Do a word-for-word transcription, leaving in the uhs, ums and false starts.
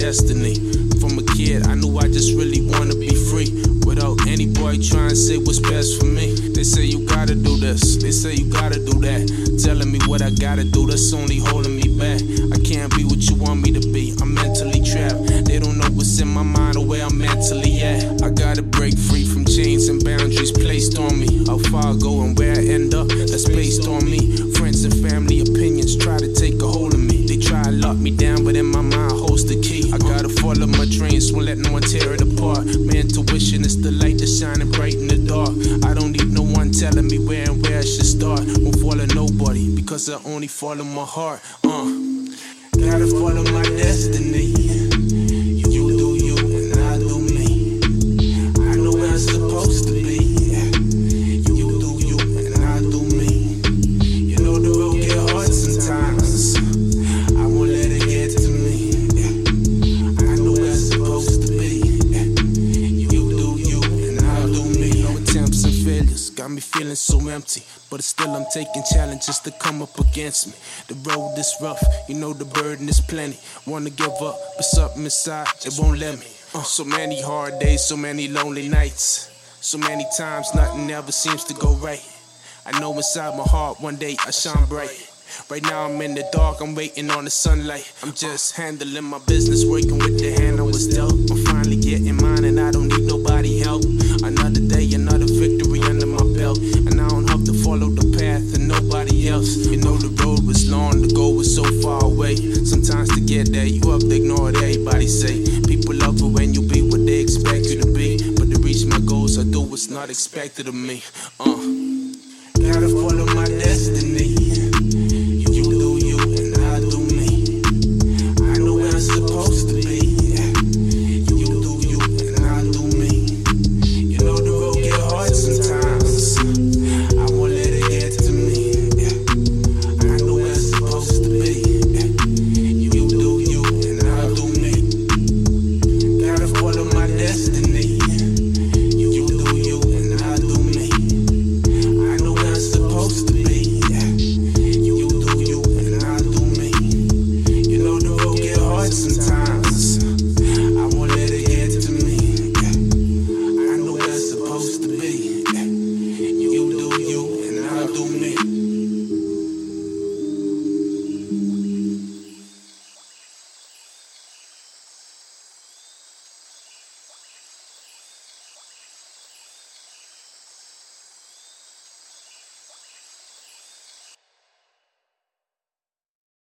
destiny. From a kid, I knew I just really wanna be free, without any boy trying to say what's best for me. They say you gotta do this, they say you gotta do that, telling me what I gotta do, that's only holding me back. I can't be what you want me to be, I'm mentally trapped. They don't know what's in my mind or where I'm mentally at. I gotta break free from chains and boundaries placed on me. How far I go and where I end up, that's based on me. Friends and family opinions try to take a hold of me. They try to lock me down, but in my mind holds the key. I gotta follow my dreams, won't let no one tear it apart. My intuition is the light that's shining bright in the dark. I don't need no one telling me where and where I should start. Won't follow nobody, because I only follow my heart. Uh, gotta follow my destiny. You do you and I do me. I know where I'm supposed to be. You do you and I do me. You know the road get hard sometimes. I won't let it get to me. I know where I'm supposed to be. You do you and I do me. No attempts and failures got me feeling so empty, but still I'm taking challenges to come up against me. The road is rough, you know the burden is plenty. Wanna give up, but something inside, it won't let me. Uh, so many hard days, so many lonely nights. So many times nothing ever seems to go right. I know inside my heart one day I shine bright. Right now I'm in the dark, I'm waiting on the sunlight. I'm just handling my business, working with the hand I was dealt. I'm finally getting mine and I don't need nobody help. Another day, another victory under my belt, and I don't have to follow the path of nobody else. You know the road was long, the goal was so far away. Sometimes to get there, you have to ignore what everybody say. People love it when you be what they expect you to be, but to reach my goals, I do what's not expected of me. Uh.